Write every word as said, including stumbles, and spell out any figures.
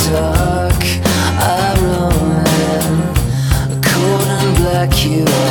dark, I'm lonely, cold and black you are.